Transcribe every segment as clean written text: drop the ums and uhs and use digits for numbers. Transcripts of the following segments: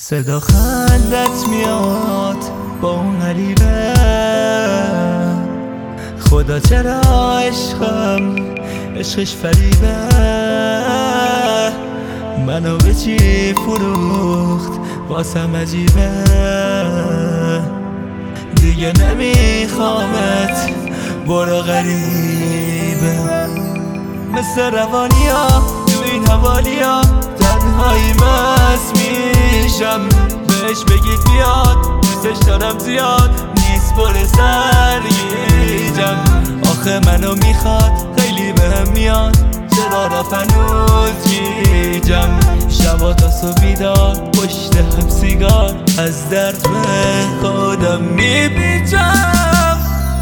صدا خندت میاد با اون غریبه، خدا چرا عشقش فریبه، منو به چی فروخت واسم عجیبه، دیگه نمیخوامت برو غریبه. مثل روانیا تو این حوالیا تنهایی مست میشم، بهش بگید بیاد دوستش دارم زیاد نیست بر سرگیجم، آخه منو میخواد خیلی بهم میاد چرا رفت هنوز گیجم، شبا تا صبح بیدار پشت هم سیگار از درد به خودم میپیچم.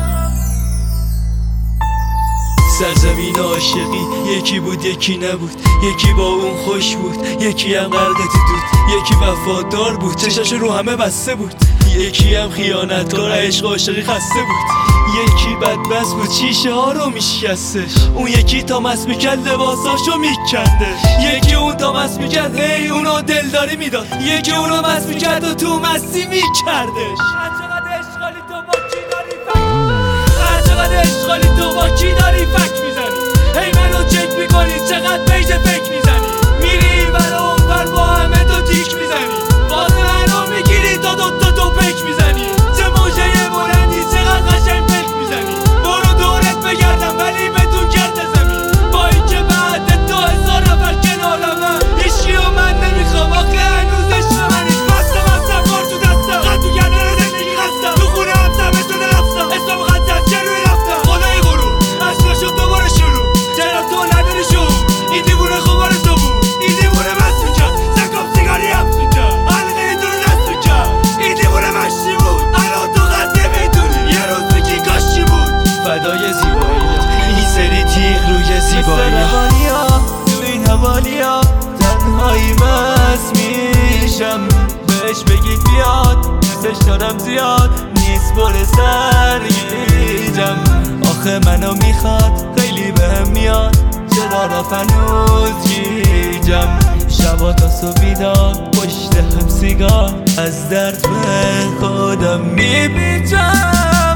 سرزمین عاشقی یکی بود یکی نبود، یکی با اون خوش بود یکی هم غرق تو دود، یکی وفادار بود چشاش رو همه بسته بود، یکی هم خیانتکار عشق عاشقی خسته بود، یکی بدبست بود شیشه ها رو میشکستش، اون یکی تا مست میکرد لباساشو میکندش، یکی اون تا مست میکرد هی اونو دلداری میداد، یکی اونو مست میکرد و تو مستی میکردش. هرچقدر اشغالی تو با کی داری فک، هرچقدر اشغالی تو با کی داری فک میزنی، هی منو چک میکنی چقدر پیج فک میزنی، میری برا اون بر با همه تو تیک میزنی، باز منو میگیری تا دوتا تو پک میزنی، چه موجه بلندی چقدر قشنگ پک میزنی، برو دورت بگردم ولی بدون گرد زمین، با این که بعد تو هزار نفر کنارمه هیچکی و من نمیخوام آخه هنوز عشق منی، بستم کار تو دستم خط تو گردن زندگی خستم، تو خونه هم زمستونه رفتم اسم مقدس چه روی رفتم، خدای غرور عشق شد دوباره شروع چرا تو نداری شروع، این دیوونه خوبار تو بود این دیوونه مست میکرد سکم سیگاری حبس میکرد حلقه تو رو دست میکرد، این دیوونه مشتی بود الان تو قد نمیدونی یه روز بگی کاش چی بود، فدای زیبایی این سری تیغ روی زیبایی ها تو این حوالیا تنهایی مست میشم، بهش بگید بیاد دوستش دارم زیاد نیست بر سرگیجم، آخه منو میخواد خیلی بهم میاد چرا رفت هنوز گیجم، شبا تا صبح بیدار پشت هم سیگار از درد به خودم میپیچم.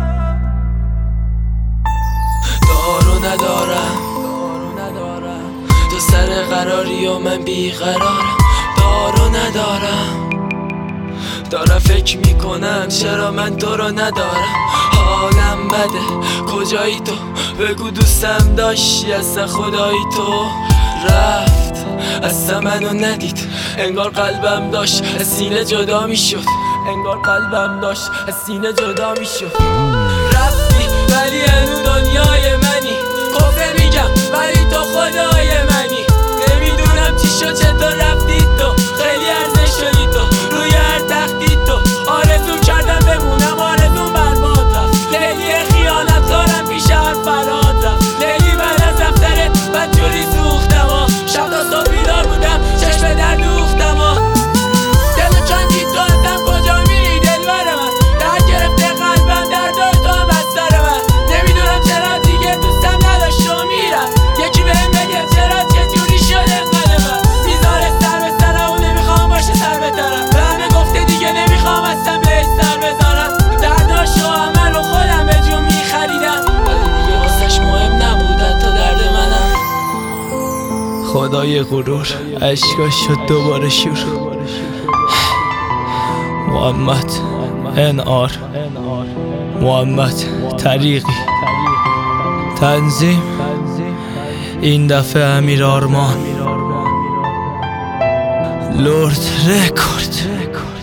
دارو ندارم تو سر قراری و من بیقرارم، دارو ندارم دارم فکر میکنم چرا من تو رو ندارم، حالم بده کجایی تو بگو دوستم داشتی اصلا خدایی تو رفت اصلا منو ندید، انگار قلبم داشت از سینه جدا میشد، انگار قلبم داشت از سینه جدا میشد، رفتی ولی هنو دنیای منی، کفر میگم ولی تو خدای منی، نمیدونم چی شد چطور رفتی تو، خیلی ارزش شدی تو روی هر تختی تو، آرزو کردم بمونم آرزوم برباد رفت، لیلی خیانت کارم پیش هر فراد رفت، لیلی بعد از رفتنت بدجوری سوختم ها، شب تا صبح بیدار بودم چشم در دوختم ها، دل چندی تو ازم کجا میری دلبر من، در گرفته قلبم در دار تو هم بستر من، نمیدونم چرا دیگه دوستم نداشت و میرم، یکی بهم بگه چرا چجوری شده قلبم، میذاره سر به سرم و نمیخوام باشه سر بترم، به همه گفته دیگه نمیخوام اصلا بهش سر بذارم، درداشو همه رو خودم به جون میخریدم، ولی دیگه واسش مهم نبود حتی درد منم. خدای غرور عشقاش شد دوباره شور، محمد NR محمد طریقی، تنظیم این دفعه امیر آرمان، لرد رکورد.